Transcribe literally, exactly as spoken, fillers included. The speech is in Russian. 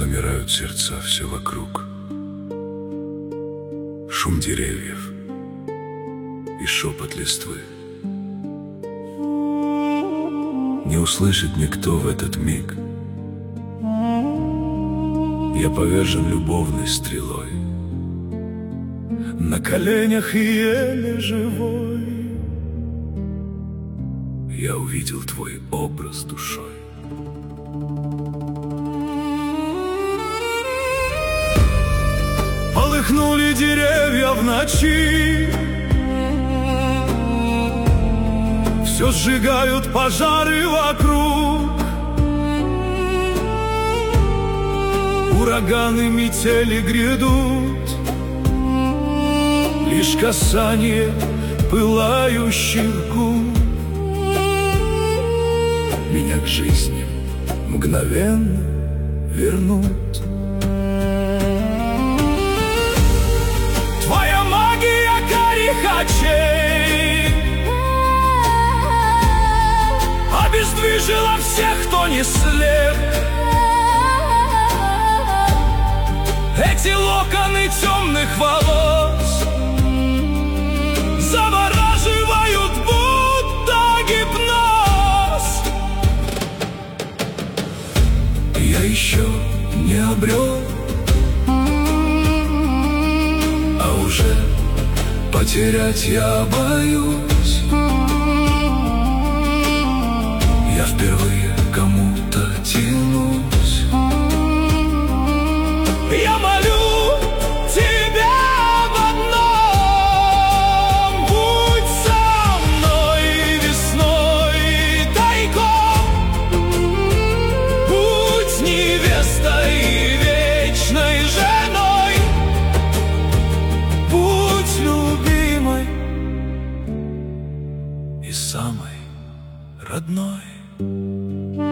замирают сердца все вокруг. Шум деревьев и шепот листвы. Не услышит никто в этот миг. Я повержен любовной стрелой, на коленях и еле живой я увидел твой образ душой. Полыхнули деревья в ночи, все сжигают пожары вокруг. Ураганы, метели грядут, лишь касание пылающих губ меня к жизни мгновенно вернут. Твоя магия карих очей обездвижила всех, кто не слеп. Эти локоны темных волос завораживают, будто гипноз. Я еще не обрел, а уже потерять я боюсь. Я впервые кому-то тянусь. Я молю тебя об одном: будь со мной весной тайком, будь невестой и вечной женой, будь любимой и самой родной.